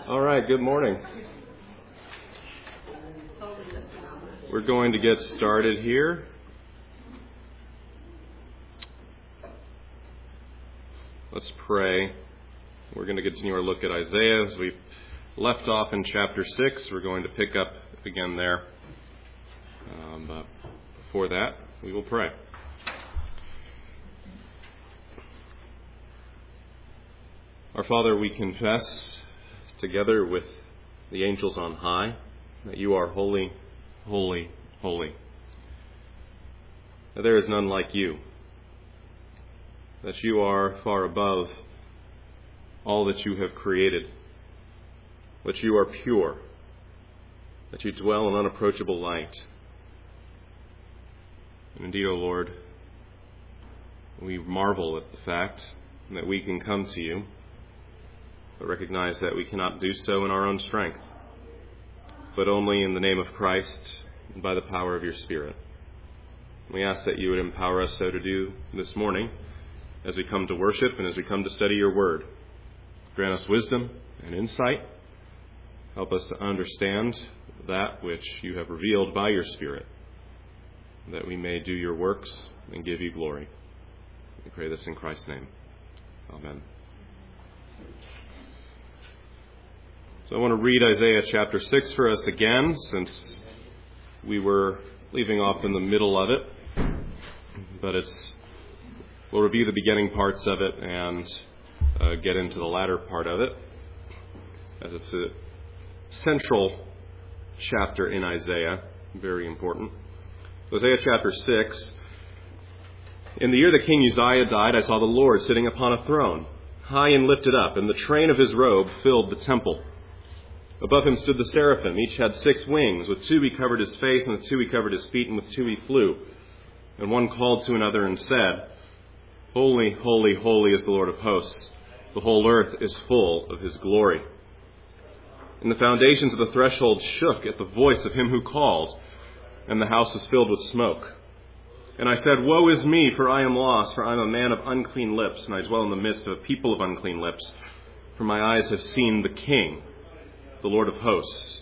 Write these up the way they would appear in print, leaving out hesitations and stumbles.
All right, good morning. We're going to get started here. Let's pray. We're going to continue our look at Isaiah. As we left off in chapter 6, we're going to pick up again there. But before that, we will pray. Our Father, we confess together with the angels on high that you are holy, holy, holy. That there is none like you. That you are far above all that you have created. That you are pure. That you dwell in unapproachable light. And indeed, O Lord, we marvel at the fact that we can come to you, but recognize that we cannot do so in our own strength, but only in the name of Christ and by the power of your Spirit. We ask that you would empower us so to do this morning as we come to worship and as we come to study your word. Grant us wisdom and insight. Help us to understand that which you have revealed by your Spirit, that we may do your works and give you glory. We pray this in Christ's name. Amen. So I want to read Isaiah chapter 6 for us again, since we were leaving off in the middle of it. But we'll review the beginning parts of it and get into the latter part of it, as it's a central chapter in Isaiah, very important. Isaiah chapter 6. In the year that King Uzziah died, I saw the Lord sitting upon a throne, high and lifted up, and the train of his robe filled the temple. Above him stood the seraphim. Each had 6 wings. With 2 he covered his face, and with 2 he covered his feet, and with 2 he flew. And one called to another and said, Holy, holy, holy is the Lord of hosts. The whole earth is full of his glory. And the foundations of the threshold shook at the voice of him who called, and the house was filled with smoke. And I said, Woe is me, for I am lost, for I am a man of unclean lips, and I dwell in the midst of a people of unclean lips. For my eyes have seen the King, the Lord of hosts.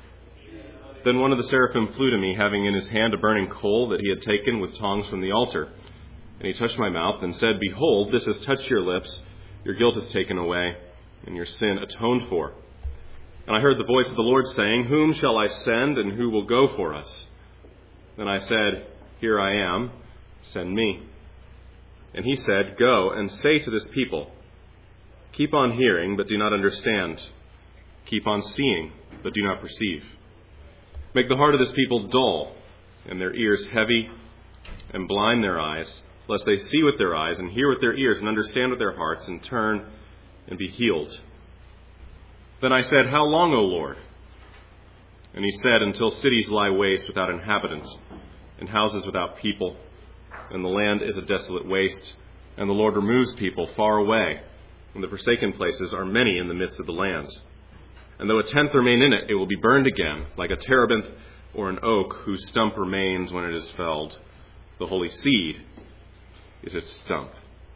Then one of the seraphim flew to me, having in his hand a burning coal that he had taken with tongs from the altar. And he touched my mouth and said, Behold, this has touched your lips. Your guilt is taken away, and your sin atoned for. And I heard the voice of the Lord saying, Whom shall I send, and who will go for us? Then I said, Here I am, send me. And he said, Go and say to this people, Keep on hearing, but do not understand. Keep on seeing, but do not perceive. Make the heart of this people dull, and their ears heavy, and blind their eyes, lest they see with their eyes, and hear with their ears, and understand with their hearts, and turn and be healed. Then I said, How long, O Lord? And he said, Until cities lie waste without inhabitants, and houses without people, and the land is a desolate waste, and the Lord removes people far away, and the forsaken places are many in the midst of the land. And though a tenth remain in it, it will be burned again, like a terebinth or an oak whose stump remains when it is felled. The holy seed is its stump.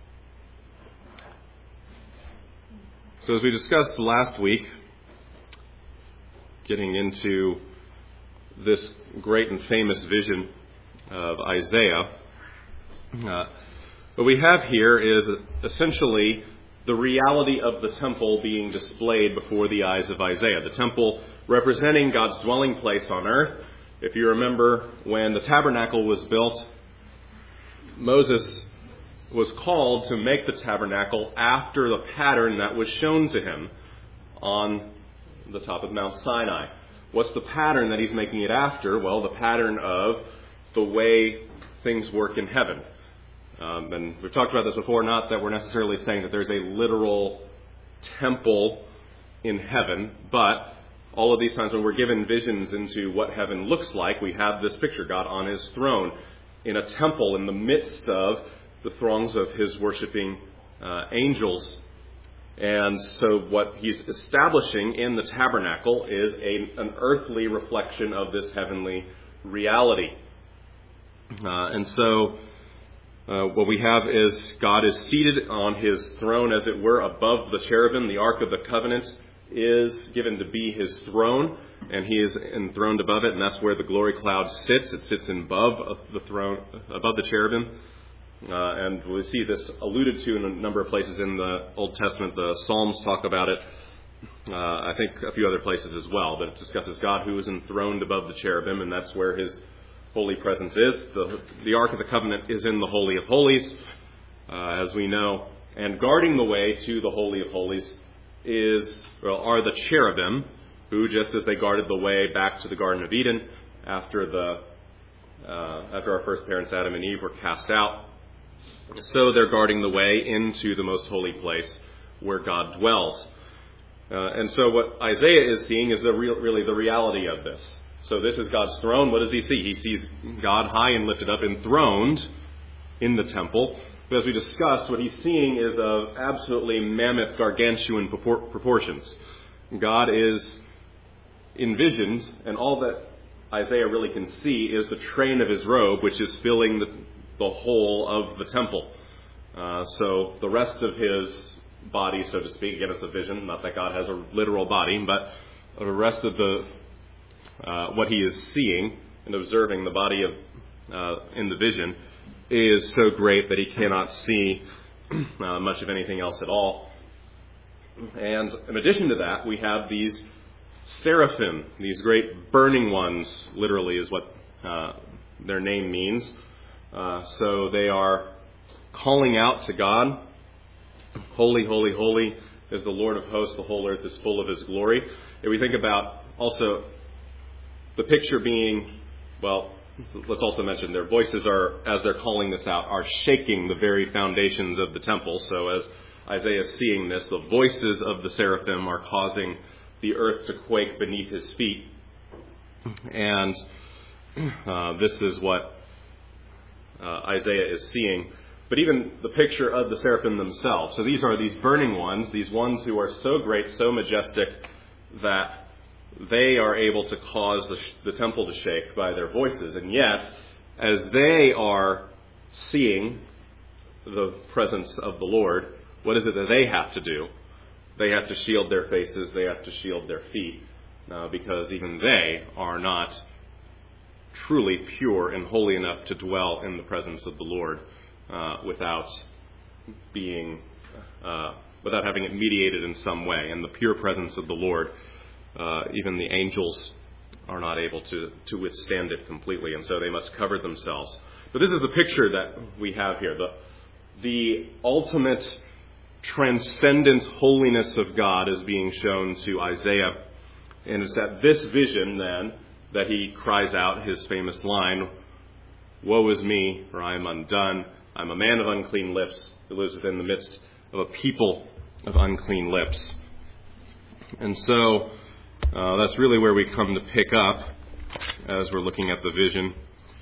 So as we discussed last week, getting into this great and famous vision of Isaiah, what we have here is essentially the reality of the temple being displayed before the eyes of Isaiah. The temple representing God's dwelling place on earth. If you remember, when the tabernacle was built, Moses was called to make the tabernacle after the pattern that was shown to him on the top of Mount Sinai. What's the pattern that he's making it after? Well, the pattern of the way things work in heaven. And we've talked about this before, not that we're necessarily saying that there's a literal temple in heaven, but all of these times when we're given visions into what heaven looks like, we have this picture, God on his throne in a temple in the midst of the throngs of his worshiping angels. And so what he's establishing in the tabernacle is an earthly reflection of this heavenly reality. And so what we have is God is seated on his throne, as it were, above the cherubim, the Ark of the Covenant, is given to be his throne, and he is enthroned above it, and that's where the glory cloud sits. It sits above the throne, above the cherubim. And we see this alluded to in a number of places in the Old Testament. The Psalms talk about it. I think a few other places as well. But it discusses God who is enthroned above the cherubim, and that's where his holy presence is. The Ark of the Covenant is in the Holy of Holies, as we know. And guarding the way to the Holy of Holies are the cherubim, who, just as they guarded the way back to the Garden of Eden after our first parents Adam and Eve were cast out, so they're guarding the way into the most holy place where God dwells. And so what Isaiah is seeing is really the reality of this. So this is God's throne. What does he see? He sees God high and lifted up, enthroned in the temple. But as we discussed, what he's seeing is of absolutely mammoth, gargantuan proportions. God is envisioned, and all that Isaiah really can see is the train of his robe, which is filling the whole of the temple. So the rest of his body, so to speak, again, it's a vision, not that God has a literal body, but the rest of what he is seeing and observing, the body in the vision, is so great that he cannot see much of anything else at all. And in addition to that, we have these seraphim, these great burning ones, literally is what their name means. So they are calling out to God, "Holy, holy, holy is the Lord of hosts, the whole earth is full of his glory." If we think about also the picture being, well, let's also mention their voices are, as they're calling this out, are shaking the very foundations of the temple. So as Isaiah is seeing this, the voices of the seraphim are causing the earth to quake beneath his feet. And this is what Isaiah is seeing. But even the picture of the seraphim themselves. So these are these burning ones, these ones who are so great, so majestic, that they are able to cause the temple to shake by their voices. And yet, as they are seeing the presence of the Lord, what is it that they have to do? They have to shield their faces, they have to shield their feet, because even they are not truly pure and holy enough to dwell in the presence of the Lord without having it mediated in some way. And the pure presence of the Lord, even the angels are not able to withstand it completely, and so they must cover themselves. But this is the picture that we have here, the ultimate transcendent holiness of God is being shown to Isaiah. And it's at this vision, then, that he cries out his famous line, "Woe is me, for I am undone. I'm a man of unclean lips who lives within the midst of a people of unclean lips." And so that's really where we come to pick up as we're looking at the vision,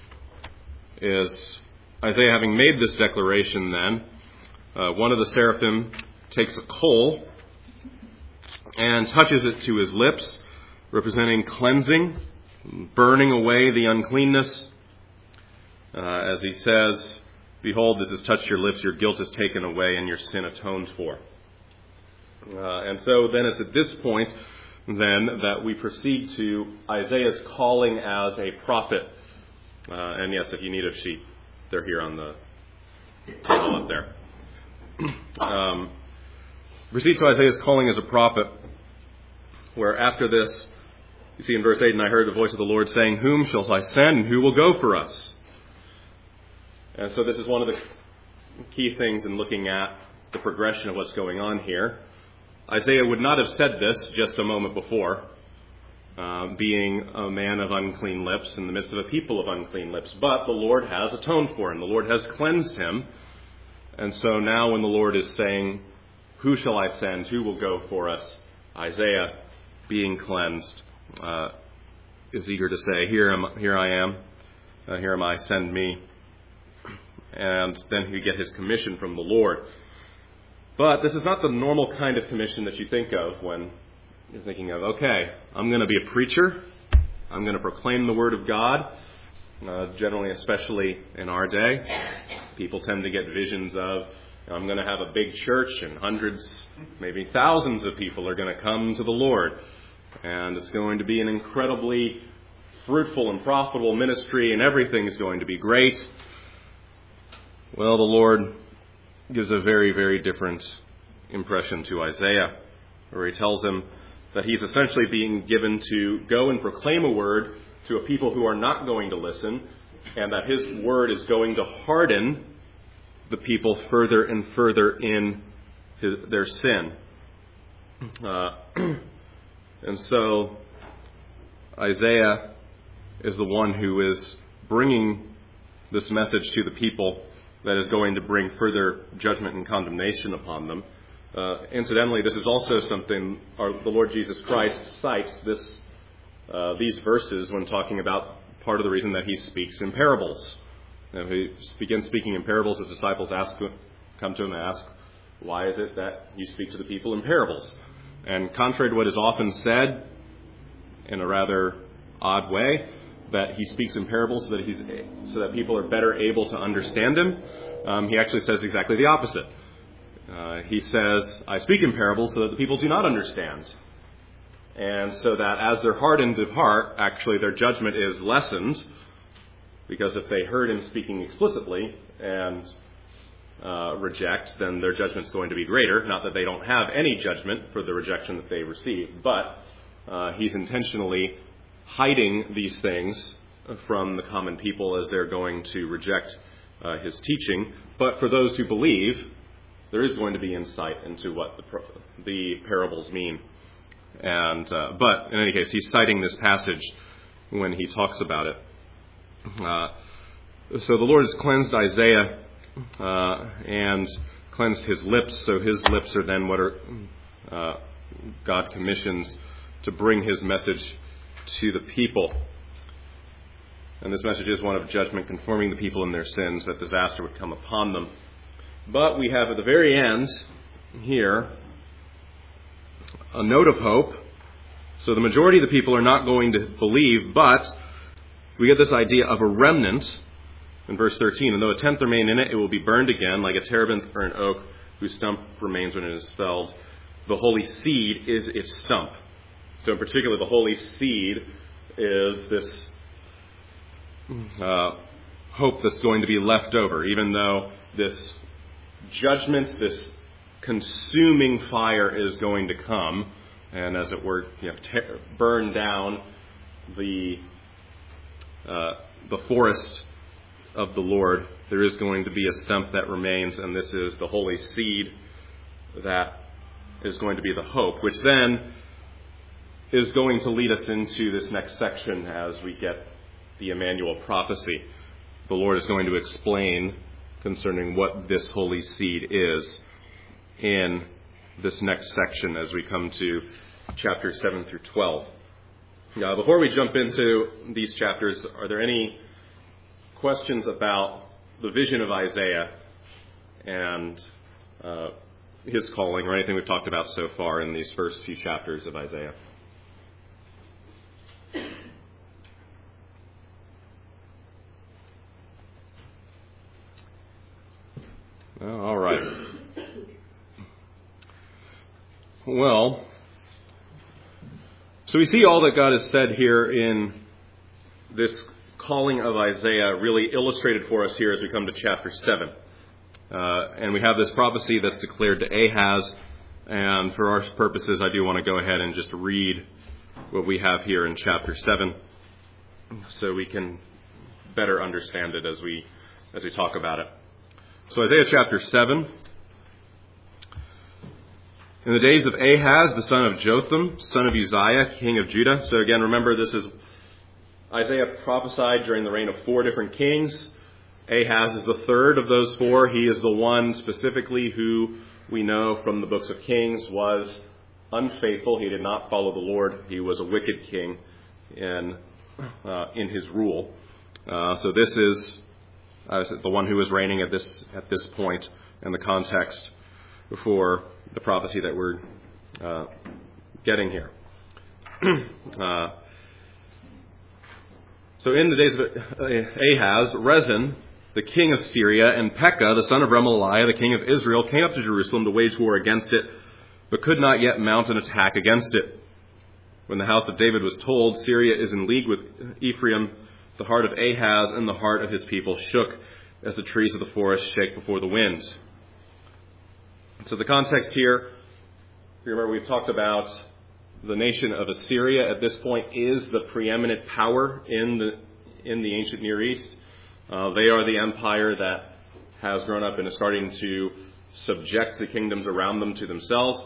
is Isaiah having made this declaration then, one of the seraphim takes a coal and touches it to his lips, representing cleansing, burning away the uncleanness. As he says, "Behold, this has touched your lips, your guilt is taken away, and your sin atoned for." And so then it's at this point then that we proceed to Isaiah's calling as a prophet. And yes, if you need a sheet, they're here on the table up there. Proceed to Isaiah's calling as a prophet, where after this, you see in verse 8, "And I heard the voice of the Lord saying, Whom shall I send, and who will go for us?" And so this is one of the key things in looking at the progression of what's going on here. Isaiah would not have said this just a moment before, being a man of unclean lips in the midst of a people of unclean lips. But the Lord has atoned for him. The Lord has cleansed him. And so now when the Lord is saying, "Who shall I send? Who will go for us?" Isaiah, being cleansed, is eager to say, Here I am. Here am I, send me." And then he get his commission from the Lord. But this is not the normal kind of commission that you think of when you're thinking of, okay, I'm going to be a preacher. I'm going to proclaim the Word of God. Generally, especially in our day, people tend to get visions of I'm going to have a big church and hundreds, maybe thousands of people are going to come to the Lord. And it's going to be an incredibly fruitful and profitable ministry, and everything's going to be great. Well, the Lord gives a very, very different impression to Isaiah, where he tells him that he's essentially being given to go and proclaim a word to a people who are not going to listen, and that his word is going to harden the people further and further in their sin. And so Isaiah is the one who is bringing this message to the people that is going to bring further judgment and condemnation upon them. Incidentally, this is also something the Lord Jesus Christ cites these verses when talking about part of the reason that he speaks in parables. If he begins speaking in parables, his disciples come to him and ask, "Why is it that you speak to the people in parables?" And contrary to what is often said in a rather odd way, that he speaks in parables so that people are better able to understand him, he actually says exactly the opposite. He says, "I speak in parables so that the people do not understand." And so that as they're hardened of heart, actually their judgment is lessened, because if they heard him speaking explicitly and reject, then their judgment's going to be greater. Not that they don't have any judgment for the rejection that they receive, but he's intentionally hiding these things from the common people as they're going to reject his teaching. But for those who believe, there is going to be insight into what the parables mean. And but in any case, he's citing this passage when he talks about it. So the Lord has cleansed Isaiah and cleansed his lips. So his lips are then what God commissions to bring his message to the people. And this message is one of judgment, conforming the people in their sins, that disaster would come upon them. But we have at the very end here a note of hope. So the majority of the people are not going to believe, but we get this idea of a remnant in verse 13. "And though a tenth remain in it, it will be burned again, like a terebinth or an oak whose stump remains when it is felled. The holy seed is its stump." So in particular, the holy seed is this hope that's going to be left over, even though this judgment, this consuming fire is going to come, and as it were, burn down the forest of the Lord. There is going to be a stump that remains, and this is the holy seed that is going to be the hope, which then is going to lead us into this next section as we get the Emmanuel prophecy. The Lord is going to explain concerning what this holy seed is in this next section as we come to chapters 7 through 12. Now, before we jump into these chapters, are there any questions about the vision of Isaiah and his calling, or anything we've talked about so far in these first few chapters of Isaiah? All right. Well, so we see all that God has said here in this calling of Isaiah really illustrated for us here as we come to chapter 7. And we have this prophecy that's declared to Ahaz. And for our purposes, I do want to go ahead and just read what we have here in chapter 7 so we can better understand it as we talk about it. So Isaiah chapter 7. In the days of Ahaz, the son of Jotham, son of Uzziah, king of Judah. So again, remember, this is Isaiah prophesied during the reign of 4 different kings. Ahaz is the third of those 4. He is the one specifically who we know from the books of Kings was unfaithful. He did not follow the Lord. He was a wicked king in his rule. So this is the one who is reigning at this point in the context for the prophecy that we're getting here. So in the days of Ahaz, Rezin, the king of Syria, and Pekah, the son of Remaliah, the king of Israel, came up to Jerusalem to wage war against it, but could not yet mount an attack against it. When the house of David was told, Syria is in league with Ephraim, the heart of Ahaz and the heart of his people shook as the trees of the forest shake before the winds. So the context here, remember we've talked about the nation of Assyria at this point is the preeminent power in the ancient Near East. They are the empire that has grown up and is starting to subject the kingdoms around them to themselves.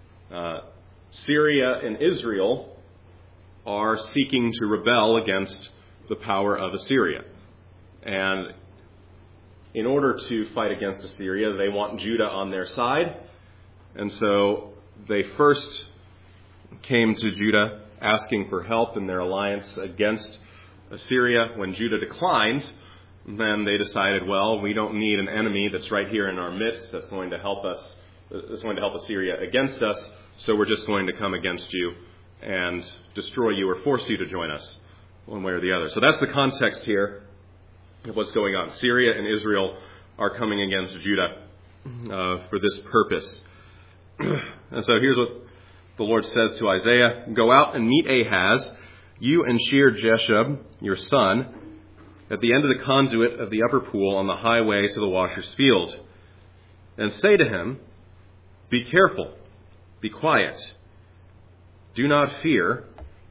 Syria and Israel are seeking to rebel against the power of Assyria. And in order to fight against Assyria, they want Judah on their side. And so they first came to Judah asking for help in their alliance against Assyria. When Judah declined, then they decided, well, we don't need an enemy that's right here in our midst that's going to help us, that's going to help Assyria against us, so we're just going to come against you and destroy you or force you to join us one way or the other. So that's the context here of what's going on. Syria and Israel are coming against Judah for this purpose. And so here's what the Lord says to Isaiah: "Go out and meet Ahaz, you and Shear-Jashub, your son, at the end of the conduit of the upper pool on the highway to the washer's field. And say to him, be careful, be quiet, do not fear,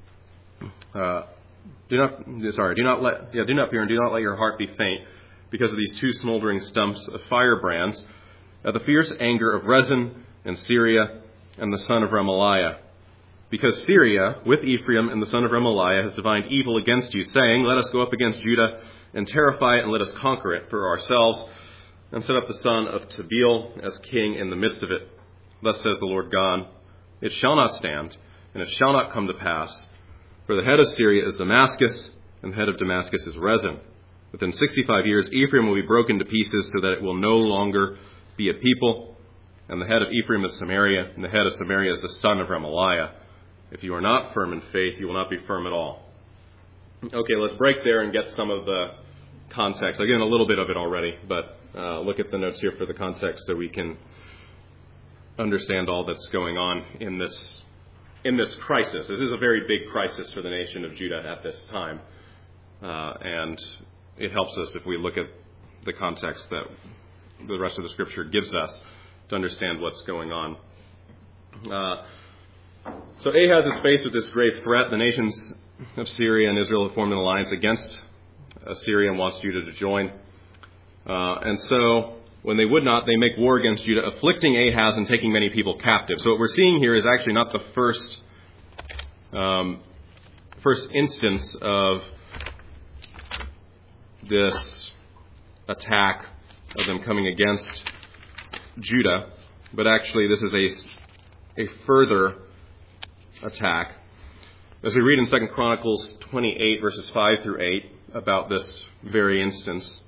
do not fear and do not let your heart be faint because of these two smoldering stumps of firebrands at the fierce anger of Rezin and Syria and the son of Remaliah. Because Syria, with Ephraim and the son of Remaliah, has divined evil against you, saying, let us go up against Judah and terrify it, and let us conquer it for ourselves, and set up the son of Tabeel as king in the midst of it. Thus says the Lord God, it shall not stand, and it shall not come to pass. For the head of Syria is Damascus, and the head of Damascus is Rezin. Within 65 years, Ephraim will be broken to pieces, so that it will no longer be a people. And the head of Ephraim is Samaria, and the head of Samaria is the son of Remaliah. If you are not firm in faith, you will not be firm at all." Okay, let's break there and get some of the context. I've given a little bit of it already, but look at the notes here for the context so we can understand all that's going on in this crisis. This is a very big crisis for the nation of Judah at this time. And it helps us if we look at the context that the rest of the Scripture gives us to understand what's going on. So Ahaz is faced with this grave threat. The nations of Syria and Israel have formed an alliance against Assyria and wants Judah to join. And so when they would not, they make war against Judah, afflicting Ahaz and taking many people captive. So what we're seeing here is actually not the first instance of this attack of them coming against Judah, but actually this is a further attack. As we read in 2 Chronicles 28, verses 5 through 8, about this very instance.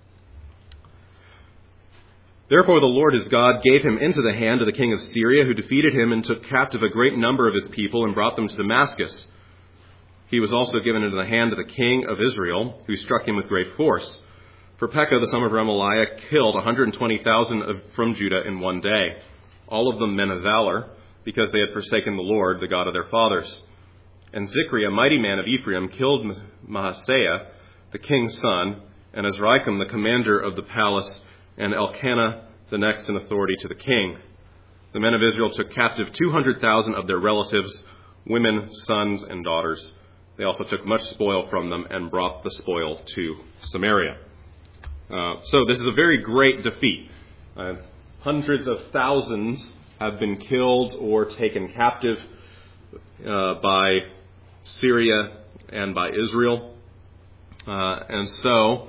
"Therefore the Lord his God gave him into the hand of the king of Syria, who defeated him and took captive a great number of his people and brought them to Damascus. He was also given into the hand of the king of Israel, who struck him with great force. For Pekah, the son of Remaliah, killed 120,000 from Judah in one day, all of them men of valor, because they had forsaken the Lord, the God of their fathers. And Zikri, a mighty man of Ephraim, killed Maaseiah, the king's son, and Azrikam, the commander of the palace, and Elkanah, the next in authority to the king. The men of Israel took captive 200,000 of their relatives, women, sons, and daughters. They also took much spoil from them and brought the spoil to Samaria." So this is a very great defeat. Hundreds of thousands have been killed or taken captive by Syria and by Israel. And so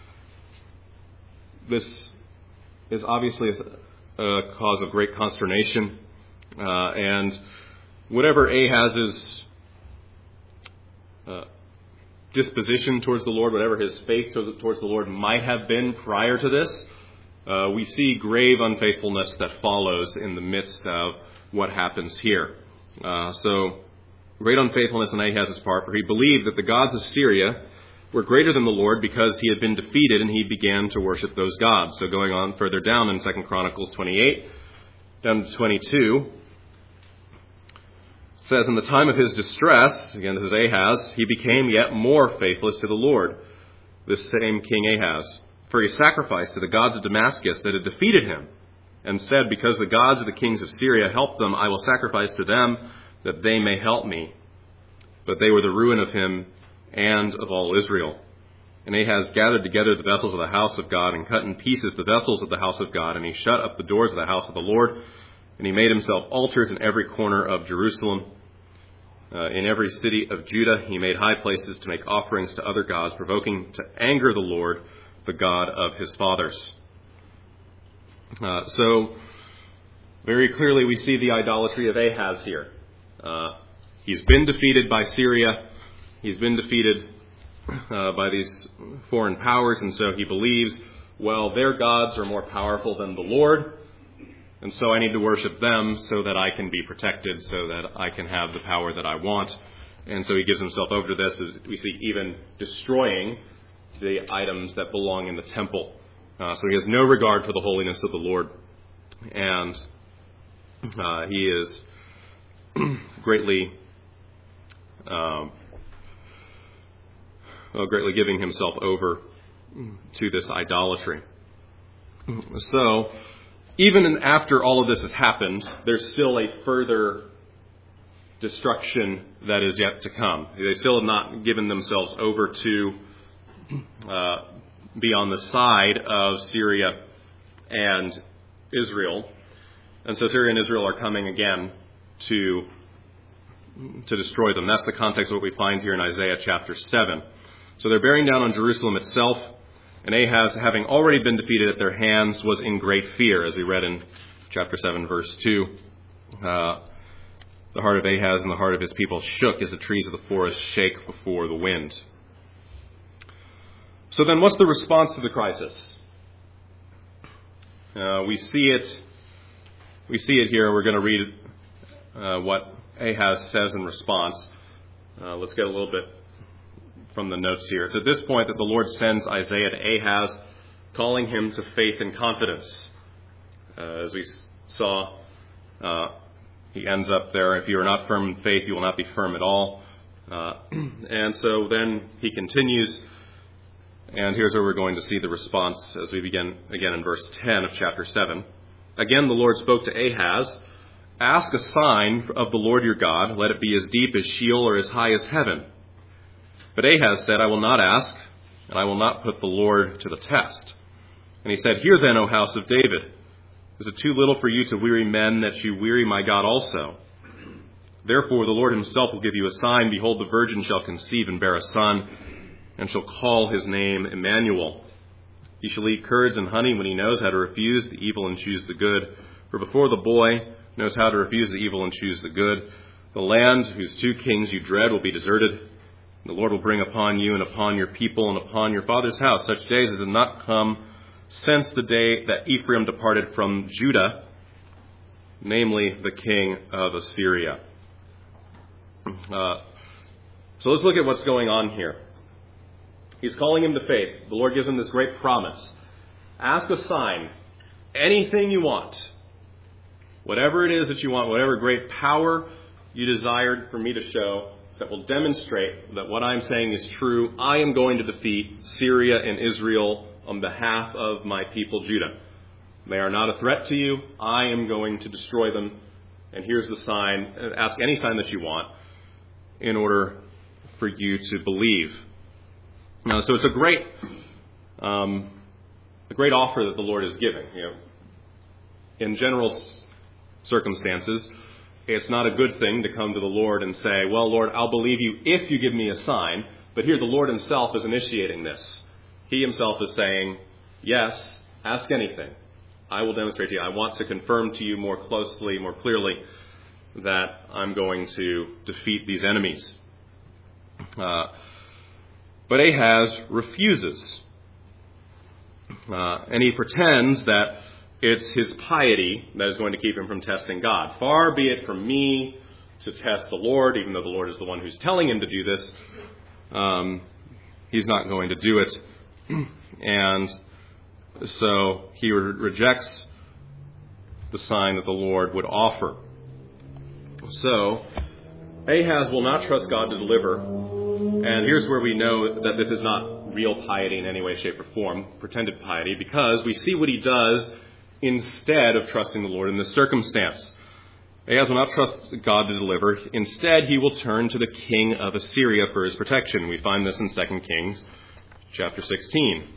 this is obviously a cause of great consternation. And whatever Ahaz's disposition towards the Lord, whatever his faith towards the Lord might have been prior to this, we see grave unfaithfulness that follows in the midst of what happens here. So, great unfaithfulness on Ahaz's part, for he believed that the gods of Syria were greater than the Lord because he had been defeated and he began to worship those gods. So going on further down in 2 Chronicles 28, down to 22, it says, in the time of his distress, again this is Ahaz, he became yet more faithless to the Lord, this same King Ahaz. For he sacrificed to the gods of Damascus that had defeated him, and said, because the gods of the kings of Syria helped them, I will sacrifice to them that they may help me. But they were the ruin of him and of all Israel. And Ahaz gathered together the vessels of the house of God and cut in pieces the vessels of the house of God, and he shut up the doors of the house of the Lord, and he made himself altars in every corner of Jerusalem. In every city of Judah he made high places to make offerings to other gods, provoking to anger the Lord, the God of his fathers. So, very clearly we see the idolatry of Ahaz here. He's been defeated by Syria. He's been defeated by these foreign powers, and so he believes, well, their gods are more powerful than the Lord, and so I need to worship them so that I can be protected, so that I can have the power that I want. And so he gives himself over to this, as we see even destroying the items that belong in the temple. So he has no regard for the holiness of the Lord, and he is greatly giving himself over to this idolatry. So, even after all of this has happened, there's still a further destruction that is yet to come. They still have not given themselves over to be on the side of Syria and Israel. And so Syria and Israel are coming again to destroy them. That's the context of what we find here in Isaiah chapter 7. So they're bearing down on Jerusalem itself, and Ahaz, having already been defeated at their hands, was in great fear, as we read in chapter 7, verse 2. The heart of Ahaz and the heart of his people shook as the trees of the forest shake before the wind. So then what's the response to the crisis? We see it here. We're going to read what Ahaz says in response. Let's get a little bit from the notes here. It's at this point that the Lord sends Isaiah to Ahaz, calling him to faith and confidence. As we saw, he ends up there, if you are not firm in faith, you will not be firm at all. And so then he continues, and here's where we're going to see the response as we begin again in verse 10 of chapter 7. Again, the Lord spoke to Ahaz, ask a sign of the Lord your God, let it be as deep as Sheol or as high as heaven. But Ahaz said, I will not ask, and I will not put the Lord to the test. And he said, hear then, O house of David, is it too little for you to weary men that you weary my God also? Therefore the Lord himself will give you a sign. Behold, the virgin shall conceive and bear a son, and shall call his name Emmanuel. He shall eat curds and honey when he knows how to refuse the evil and choose the good. For before the boy knows how to refuse the evil and choose the good, the land whose two kings you dread will be deserted. The Lord will bring upon you and upon your people and upon your father's house such days as have not come since the day that Ephraim departed from Judah, namely the king of Assyria. So let's look at what's going on here. He's calling him to faith. The Lord gives him this great promise. Ask a sign, anything you want, whatever it is that you want, whatever great power you desired for me to show, that will demonstrate that what I'm saying is true. I am going to defeat Syria and Israel on behalf of my people Judah. They are not a threat to you. I am going to destroy them. And here's the sign. Ask any sign that you want in order for you to believe. So it's a great offer that the Lord is giving. In general circumstances, it's not a good thing to come to the Lord and say, well, Lord, I'll believe you if you give me a sign. But here the Lord himself is initiating this. He himself is saying, yes, ask anything. I will demonstrate to you. I want to confirm to you more closely, more clearly, that I'm going to defeat these enemies. But Ahaz refuses. And he pretends that it's his piety that is going to keep him from testing God. Far be it from me to test the Lord, even though the Lord is the one who's telling him to do this. he's not going to do it. And so he rejects the sign that the Lord would offer. So Ahaz will not trust God to deliver. And here's where we know that this is not real piety in any way, shape, or form, pretended piety, because we see what he does instead of trusting the Lord in this circumstance. Ahaz will not trust God to deliver. Instead, he will turn to the king of Assyria for his protection. We find this in 2 Kings chapter 16.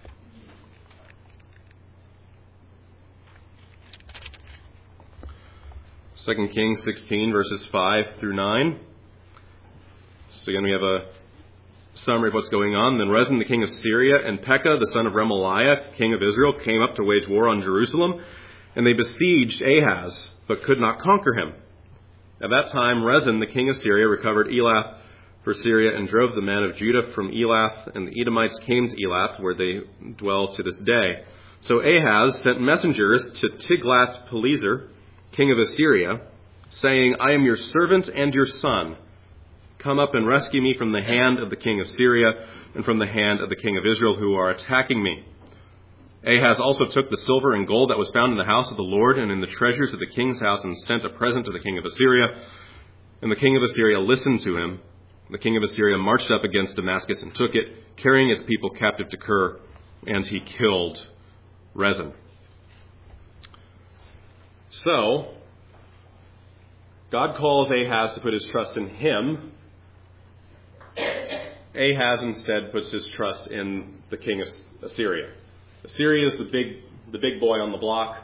2 Kings 16, verses 5 through 9. So again, we have a summary of what's going on. Then Rezin, the king of Syria, and Pekah, the son of Remaliah, king of Israel, came up to wage war on Jerusalem, and they besieged Ahaz, but could not conquer him. At that time, Rezin, the king of Syria, recovered Elath for Syria and drove the men of Judah from Elath, and the Edomites came to Elath, where they dwell to this day. So Ahaz sent messengers to Tiglath-Pileser, king of Assyria, saying, I am your servant and your son. Come up and rescue me from the hand of the king of Syria and from the hand of the king of Israel who are attacking me. Ahaz also took the silver and gold that was found in the house of the Lord and in the treasures of the king's house and sent a present to the king of Assyria. And the king of Assyria listened to him. The king of Assyria marched up against Damascus and took it, carrying his people captive to Kir, and he killed Rezin. So, God calls Ahaz to put his trust in him. Ahaz instead puts his trust in the king of Assyria. Assyria is the big boy on the block.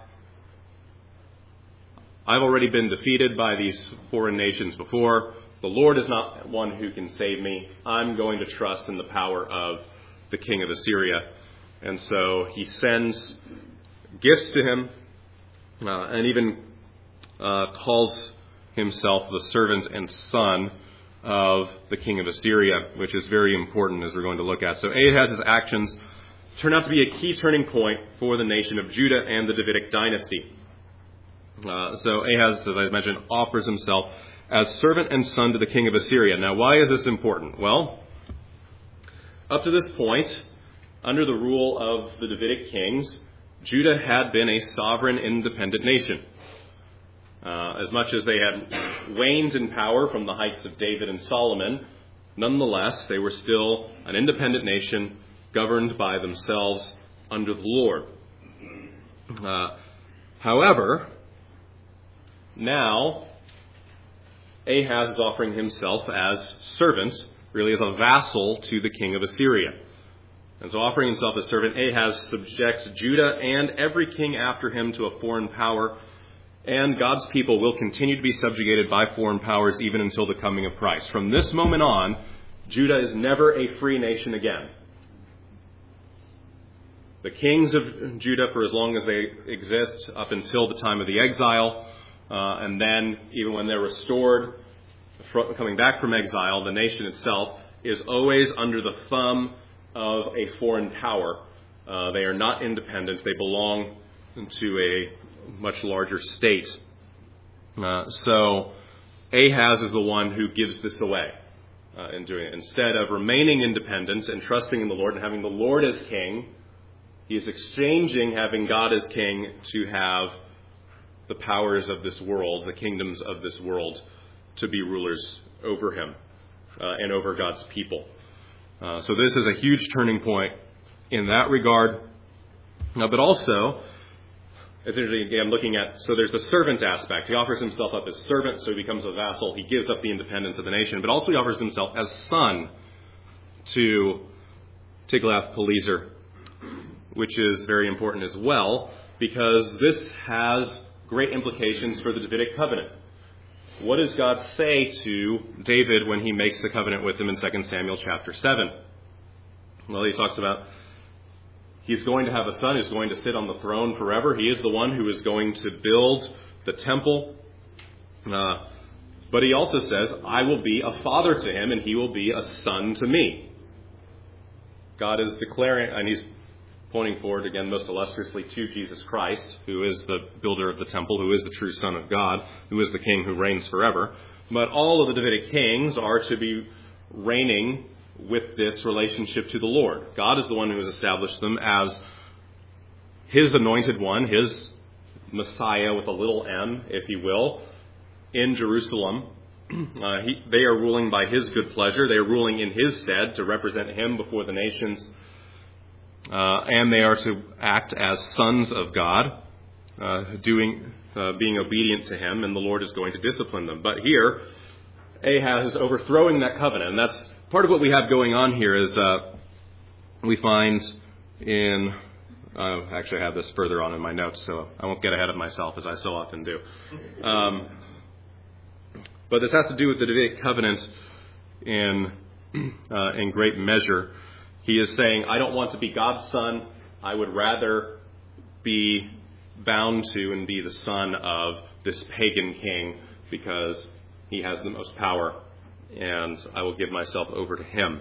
I've already been defeated by these foreign nations before. The Lord is not one who can save me. I'm going to trust in the power of the king of Assyria. And so he sends gifts to him and even calls himself the servant and son of the king of Assyria, which is very important as we're going to look at. So Ahaz's actions turn out to be a key turning point for the nation of Judah and the Davidic dynasty. So Ahaz, as I mentioned, offers himself as servant and son to the king of Assyria. Now, why is this important? Well, up to this point, under the rule of the Davidic kings, Judah had been a sovereign, independent nation. As much as they had waned in power from the heights of David and Solomon, nonetheless, they were still an independent nation governed by themselves under the Lord. However, now Ahaz is offering himself as servant, really as a vassal to the king of Assyria. And so offering himself as servant, Ahaz subjects Judah and every king after him to a foreign power, and God's people will continue to be subjugated by foreign powers even until the coming of Christ. From this moment on, Judah is never a free nation again. The kings of Judah, for as long as they exist, up until the time of the exile, and then even when they're restored, coming back from exile, the nation itself is always under the thumb of a foreign power. They are not independent. They belong to a much larger state. So Ahaz is the one who gives this away in doing it. Instead of remaining independent and trusting in the Lord and having the Lord as king, he is exchanging having God as king to have the powers of this world, the kingdoms of this world, to be rulers over him and over God's people. So this is a huge turning point in that regard. But also, it's interesting, again, looking at, so there's the servant aspect. He offers himself up as servant, so he becomes a vassal. He gives up the independence of the nation. But also he offers himself as son to Tiglath-Pileser, which is very important as well, because this has great implications for the Davidic covenant. What does God say to David when he makes the covenant with him in 2 Samuel chapter 7? Well, he talks about he's going to have a son who's going to sit on the throne forever. He is the one who is going to build the temple. But he also says, I will be a father to him and he will be a son to me. God is declaring, and he's pointing forward again most illustriously to Jesus Christ, who is the builder of the temple, who is the true Son of God, who is the king who reigns forever. But all of the Davidic kings are to be reigning with this relationship to the Lord. God is the one who has established them as his anointed one, his Messiah with a little m, if you will, in Jerusalem. They are ruling by his good pleasure. They are ruling in his stead to represent him before the nations. And they are to act as sons of God, being obedient to him, and the Lord is going to discipline them. But here, Ahaz is overthrowing that covenant. And that's part of what we have going on here is we find in... actually, I have this further on in my notes, so I won't get ahead of myself, as I so often do. But this has to do with the Davidic covenant in great measure. He is saying, I don't want to be God's son. I would rather be bound to and be the son of this pagan king because he has the most power, and I will give myself over to him.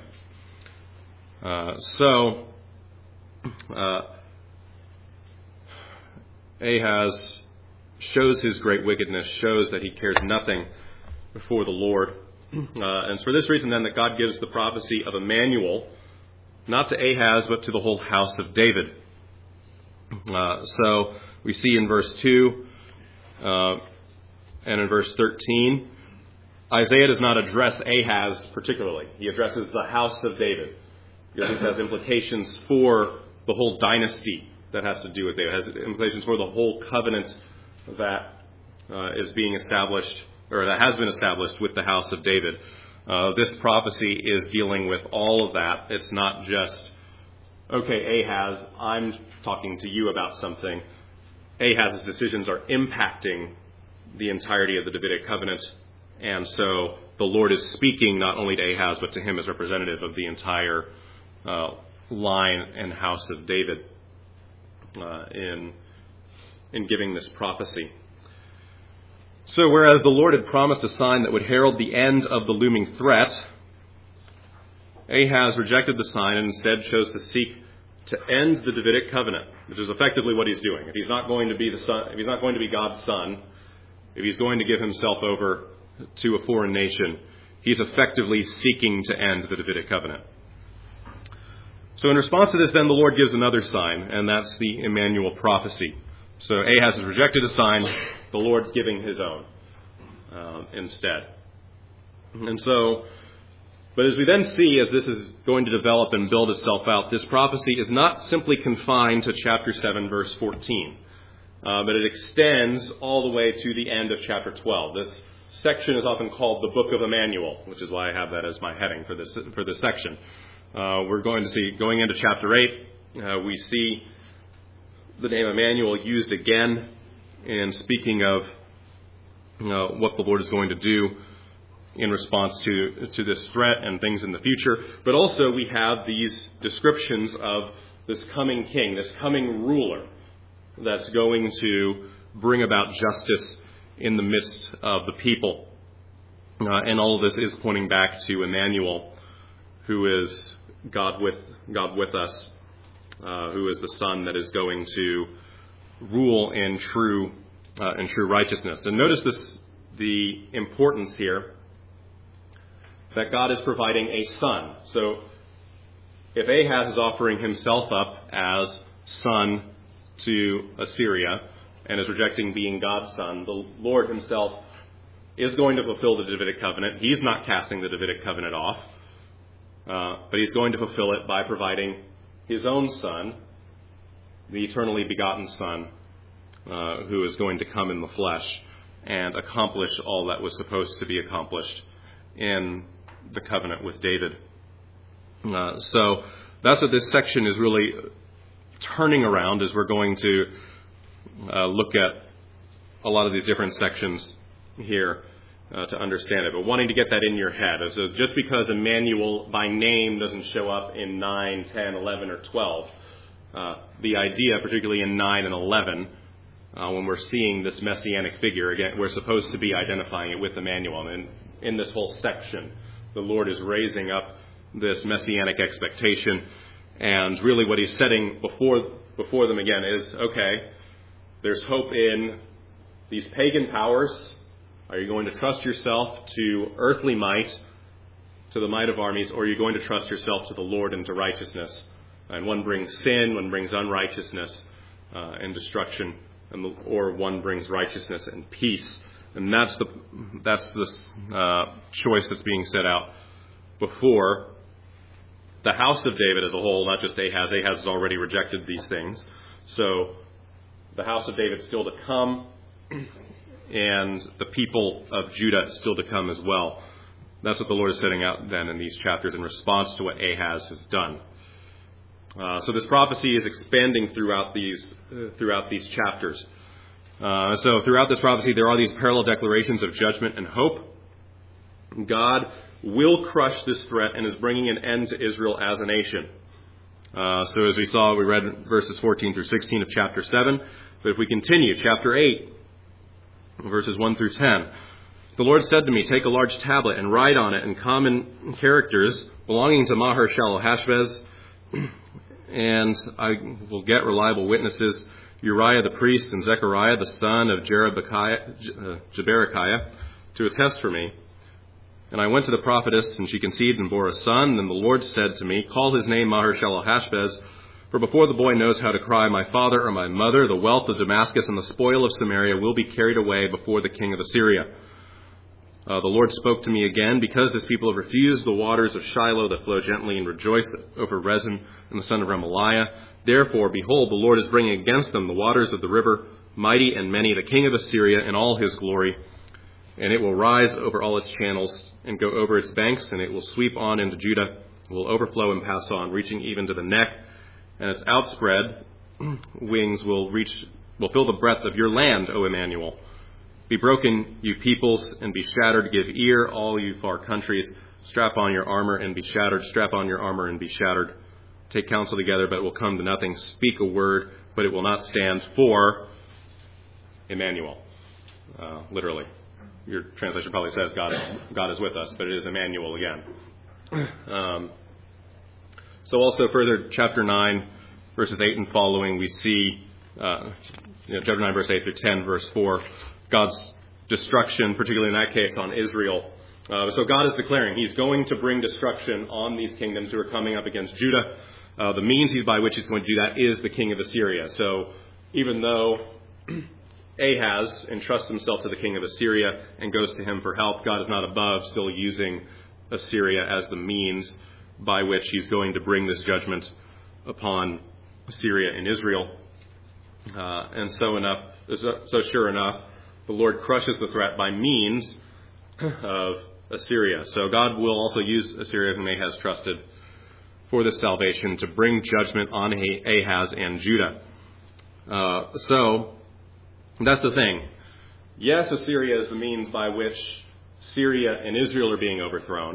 Ahaz shows his great wickedness, shows that he cares nothing before the Lord. And it's for this reason then that God gives the prophecy of Emmanuel, not to Ahaz, but to the whole house of David. So we see in verse 2 and in verse 13, Isaiah does not address Ahaz particularly. He addresses the house of David, because this has implications for the whole dynasty that has to do with David. It has implications for the whole covenant that is being established, or that has been established with the house of David. This prophecy is dealing with all of that. It's not just, okay, Ahaz, I'm talking to you about something. Ahaz's decisions are impacting the entirety of the Davidic covenant, and so the Lord is speaking not only to Ahaz, but to him as representative of the entire line and house of David in giving this prophecy. So whereas the Lord had promised a sign that would herald the end of the looming threat, Ahaz rejected the sign and instead chose to seek to end the Davidic covenant, which is effectively what he's doing. If he's not going to be the son, if he's not going to be God's son, if he's going to give himself over to a foreign nation, he's effectively seeking to end the Davidic covenant. So in response to this, then, the Lord gives another sign, and that's the Emmanuel prophecy. So Ahaz has rejected a sign, the Lord's giving his own instead. And so, but as we then see, as this is going to develop and build itself out, this prophecy is not simply confined to chapter 7, verse 14, but it extends all the way to the end of chapter 12. This section is often called the Book of Emmanuel, which is why I have that as my heading for this section. We're going to see, going into chapter 8, we see the name Emmanuel used again in speaking of what the Lord is going to do in response to this threat and things in the future. But also we have these descriptions of this coming king, this coming ruler that's going to bring about justice in the midst of the people. And all of this is pointing back to Emmanuel, who is God with us, who is the Son that is going to rule in true righteousness. And notice the importance here that God is providing a son. So if Ahaz is offering himself up as son to Assyria and is rejecting being God's son, the Lord himself is going to fulfill the Davidic covenant. He's not casting the Davidic covenant off, but he's going to fulfill it by providing his own son, the eternally begotten Son, who is going to come in the flesh and accomplish all that was supposed to be accomplished in the covenant with David. So that's what this section is really turning around, as we're going to look at a lot of these different sections here to understand it. But wanting to get that in your head. So just because Emmanuel by name doesn't show up in 9, 10, 11, or 12, the idea, particularly in 9 and 11, when we're seeing this messianic figure, again, we're supposed to be identifying it with Emmanuel. And in this whole section, the Lord is raising up this messianic expectation. And really what he's setting before them again is, okay, there's hope in these pagan powers. Are you going to trust yourself to earthly might to the might of armies, or are you going to trust yourself to the Lord and to righteousness? And one brings sin, one brings unrighteousness and destruction, or one brings righteousness and peace. And that's the choice that's being set out before the house of David as a whole, not just Ahaz. Ahaz has already rejected these things. So the house of David still to come, and the people of Judah still to come as well. That's what the Lord is setting out then in these chapters in response to what Ahaz has done. So this prophecy is expanding throughout these chapters. So throughout this prophecy, there are these parallel declarations of judgment and hope. God will crush this threat and is bringing an end to Israel as a nation. So as we saw, we read verses 14 through 16 of chapter 7. But if we continue, chapter 8, verses 1 through 10. The Lord said to me, take a large tablet and write on it in common characters belonging to Maher-shalal-Hashbaz, and I will get reliable witnesses, Uriah the priest and Zechariah the son of Jeberechiah, to attest for me. And I went to the prophetess, and she conceived and bore a son. And the Lord said to me, call his name Maher-shalal-Hashbaz, for before the boy knows how to cry, my father or my mother, the wealth of Damascus and the spoil of Samaria will be carried away before the king of Assyria. The Lord spoke to me again, because this people have refused the waters of Shiloh that flow gently and rejoice over Rezin and the son of Remaliah. Therefore, behold, the Lord is bringing against them the waters of the river, mighty and many, the king of Assyria in all his glory. And it will rise over all its channels and go over its banks, and it will sweep on into Judah, will overflow and pass on, reaching even to the neck. And its outspread wings will fill the breadth of your land, O Emmanuel. Be broken, you peoples, and be shattered. Give ear, all you far countries. Strap on your armor and be shattered. Strap on your armor and be shattered. Take counsel together, but it will come to nothing. Speak a word, but it will not stand for Emmanuel. Literally. Your translation probably says God is with us, but it is Emmanuel again. So also further, chapter 9, verses 8 and following, we see, chapter 9, verse 8 through 10, verse 4, God's destruction, particularly in that case on Israel. So God is declaring He's going to bring destruction on these kingdoms who are coming up against Judah. The means by which He's going to do that is the king of Assyria. So even though Ahaz entrusts himself to the king of Assyria and goes to him for help, God is not above still using Assyria as the means by which He's going to bring this judgment upon Assyria and Israel. And so sure enough, the Lord crushes the threat by means of Assyria. So God will also use Assyria, whom Ahaz trusted, for this salvation to bring judgment on Ahaz and Judah. So that's the thing. Yes, Assyria is the means by which Syria and Israel are being overthrown.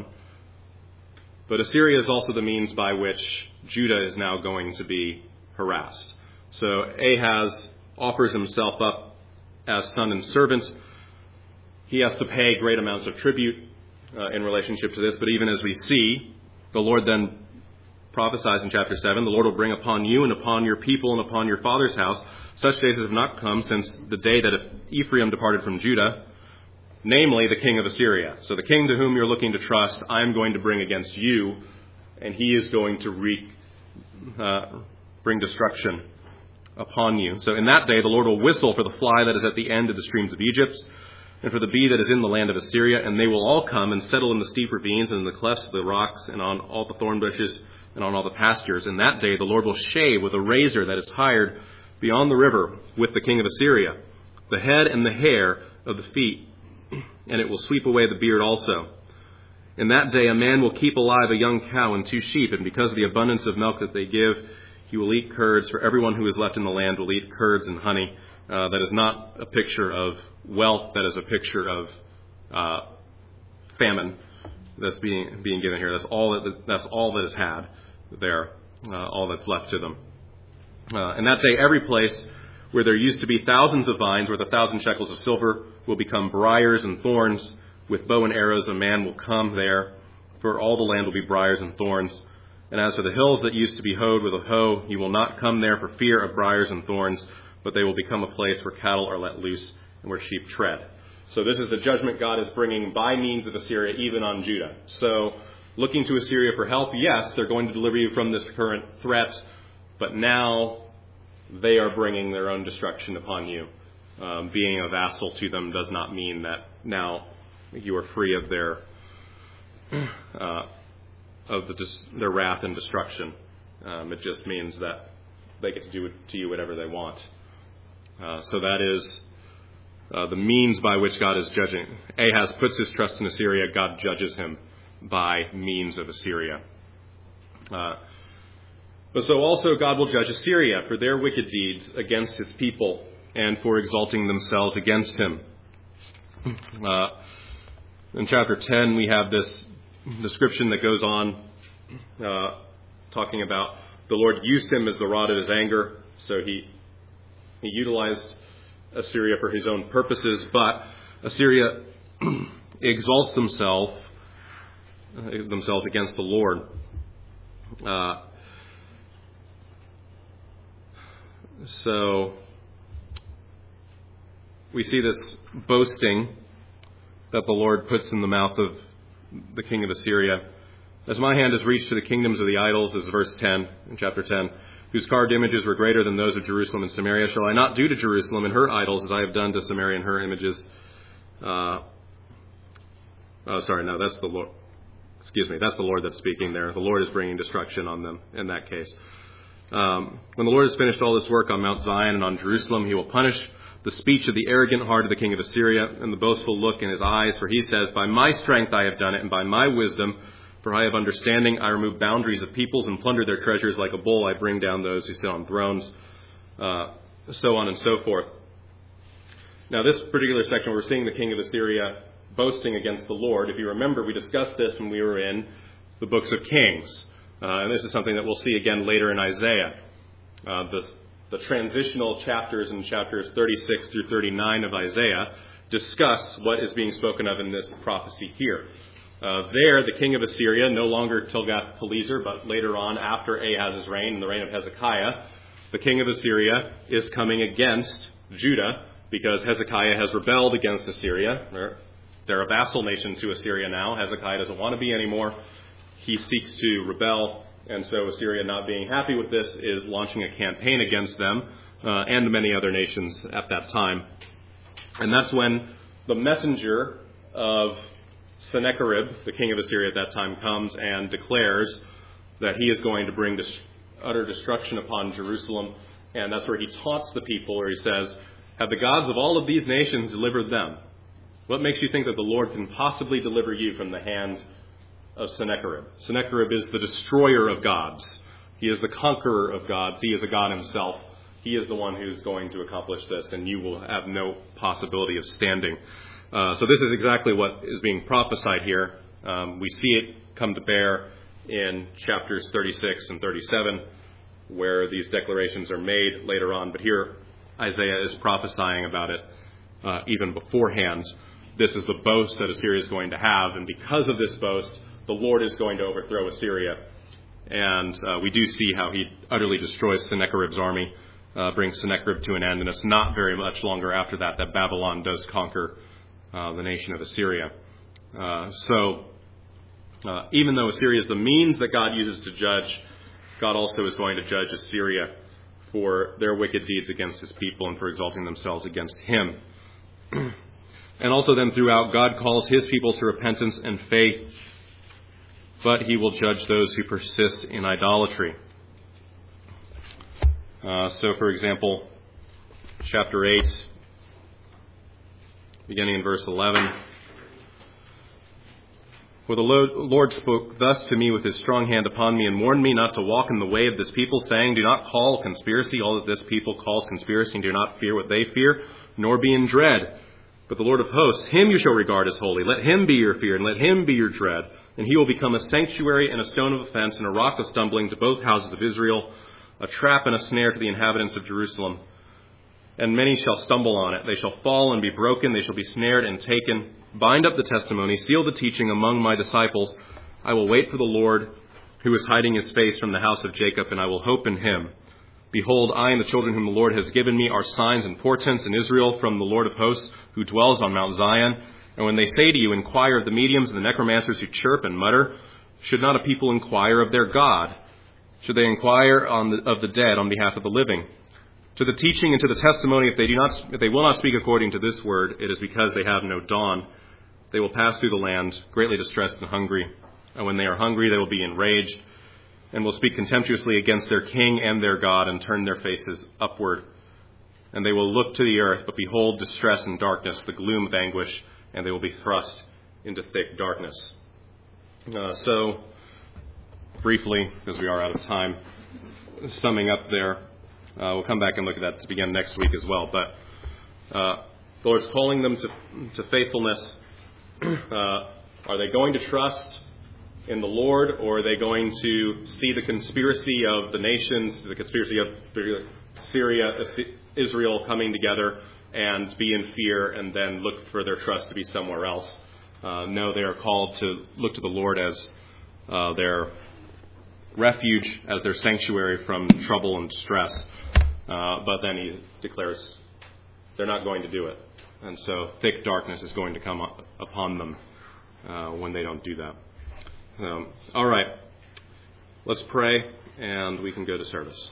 But Assyria is also the means by which Judah is now going to be harassed. So Ahaz offers himself up as son and servant. He has to pay great amounts of tribute in relationship to this. But even as we see, the Lord then prophesies in chapter 7, the Lord will bring upon you and upon your people and upon your father's house such days as have not come since the day that Ephraim departed from Judah, namely the king of Assyria. So the king to whom you're looking to trust, I'm going to bring against you, and he is going to bring destruction upon you. So in that day the Lord will whistle for the fly that is at the end of the streams of Egypt, and for the bee that is in the land of Assyria, and they will all come and settle in the steep ravines and in the clefts of the rocks and on all the thorn bushes and on all the pastures. In that day the Lord will shave with a razor that is hired beyond the river with the king of Assyria, the head and the hair of the feet, and it will sweep away the beard also. In that day a man will keep alive a young cow and 2 sheep, and because of the abundance of milk that they give, he will eat curds. For everyone who is left in the land will eat curds and honey. That is not a picture of wealth. That is a picture of famine that's being given here. That's all that is had there, all that's left to them. In that day, every place where there used to be thousands of vines worth 1,000 shekels of silver will become briars and thorns. With bow and arrows a man will come there, for all the land will be briars and thorns. And as for the hills that used to be hoed with a hoe, you will not come there for fear of briars and thorns, but they will become a place where cattle are let loose and where sheep tread. So this is the judgment God is bringing by means of Assyria, even on Judah. So looking to Assyria for help. Yes, they're going to deliver you from this current threat, but now they are bringing their own destruction upon you. Being a vassal to them does not mean that now you are free of their their wrath and destruction. It just means that they get to do to you whatever they want. So that is the means by which God is judging. Ahaz puts his trust in Assyria. God judges him by means of Assyria. But so also God will judge Assyria for their wicked deeds against his people and for exalting themselves against him. In chapter 10, we have this description that goes on talking about the Lord used him as the rod of his anger. So he utilized Assyria for his own purposes, but Assyria exalts themselves against the Lord. So we see this boasting that the Lord puts in the mouth of the king of Assyria. As my hand has reached to the kingdoms of the idols, is verse 10 in chapter 10, whose carved images were greater than those of Jerusalem and Samaria, shall I not do to Jerusalem and her idols as I have done to Samaria and her images? That's the Lord. That's the Lord that's speaking there. The Lord is bringing destruction on them in that case. When the Lord has finished all this work on Mount Zion and on Jerusalem, he will punish the speech of the arrogant heart of the king of Assyria and the boastful look in his eyes. For he says, by my strength I have done it, and by my wisdom, for I have understanding, I remove boundaries of peoples and plunder their treasures like a bull. I bring down those who sit on thrones, so on and so forth. Now, this particular section, we're seeing the king of Assyria boasting against the Lord. If you remember, we discussed this when we were in the books of Kings. And this is something that we'll see again later in Isaiah. The transitional chapters in chapters 36 through 39 of Isaiah discuss what is being spoken of in this prophecy here. There, the king of Assyria, no longer Tilgath-Pileser, but later on after Ahaz's reign, in the reign of Hezekiah, the king of Assyria is coming against Judah because Hezekiah has rebelled against Assyria. They're a vassal nation to Assyria now. Hezekiah doesn't want to be anymore. He seeks to rebel, and so Assyria, not being happy with this, is launching a campaign against them and many other nations at that time. And that's when the messenger of Sennacherib, the king of Assyria at that time, comes and declares that he is going to bring utter destruction upon Jerusalem. And that's where he taunts the people, where he says, have the gods of all of these nations delivered them? What makes you think that the Lord can possibly deliver you from the hand of Sennacherib? Sennacherib is the destroyer of gods. He is the conqueror of gods. He is a god himself. He is the one who's going to accomplish this, and you will have no possibility of standing. So this is exactly what is being prophesied here. We see it come to bear in chapters 36 and 37, where these declarations are made later on. But here, Isaiah is prophesying about it even beforehand. This is the boast that Assyria is going to have, and because of this boast, the Lord is going to overthrow Assyria. And we do see how he utterly destroys Sennacherib's army, brings Sennacherib to an end, and it's not very much longer after that Babylon does conquer the nation of Assyria. So even though Assyria is the means that God uses to judge, God also is going to judge Assyria for their wicked deeds against his people and for exalting themselves against him. And also then throughout, God calls his people to repentance and faith, but he will judge those who persist in idolatry. So, for example, chapter 8, beginning in verse 11. For the Lord spoke thus to me with his strong hand upon me and warned me not to walk in the way of this people, saying, do not call conspiracy all that this people calls conspiracy, and do not fear what they fear, nor be in dread. But the Lord of hosts, him you shall regard as holy. Let him be your fear, and let him be your dread. And he will become a sanctuary and a stone of offense and a rock of stumbling to both houses of Israel, a trap and a snare to the inhabitants of Jerusalem. And many shall stumble on it. They shall fall and be broken. They shall be snared and taken. Bind up the testimony. Seal the teaching among my disciples. I will wait for the Lord, who is hiding his face from the house of Jacob, and I will hope in him. Behold, I and the children whom the Lord has given me are signs and portents in Israel from the Lord of hosts, who dwells on Mount Zion. And when they say to you, inquire of the mediums and the necromancers who chirp and mutter, Should not a people inquire of their God? Should they inquire of the dead on behalf of the living? To the teaching and to the testimony, if they will not speak according to this word, it is because they have no dawn. They will pass through the land, greatly distressed and hungry. And when they are hungry, they will be enraged, and will speak contemptuously against their king and their God, and turn their faces upward. And they will look to the earth, but behold distress and darkness, the gloom of anguish, and they will be thrust into thick darkness. So, briefly, because we are out of time, summing up there, we'll come back and look at that to begin next week as well. But the Lord's calling them to faithfulness. Are they going to trust in the Lord, or are they going to see the conspiracy of the nations, the conspiracy of Syria, Israel coming together and be in fear and then look for their trust to be somewhere else? No, they are called to look to the Lord as their refuge, as their sanctuary from trouble and stress. But then he declares they're not going to do it. And so thick darkness is going to come upon them when they don't do that. All right. Let's pray, and we can go to service.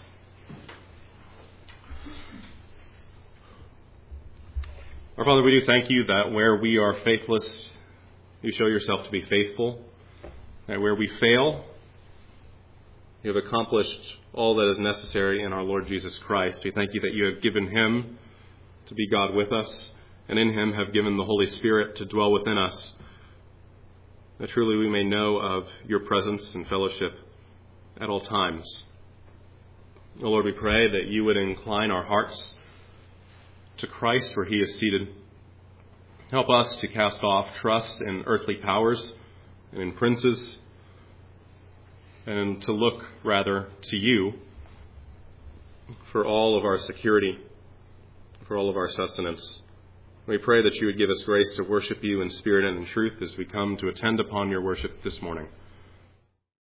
Our Father, we do thank you that where we are faithless, you show yourself to be faithful. And where we fail, you have accomplished all that is necessary in our Lord Jesus Christ. We thank you that you have given him to be God with us, and in him have given the Holy Spirit to dwell within us, that truly we may know of your presence and fellowship at all times. O Lord, we pray that you would incline our hearts to Christ where he is seated. Help us to cast off trust in earthly powers and in princes, and to look rather to you for all of our security, for all of our sustenance. We pray that you would give us grace to worship you in spirit and in truth as we come to attend upon your worship this morning.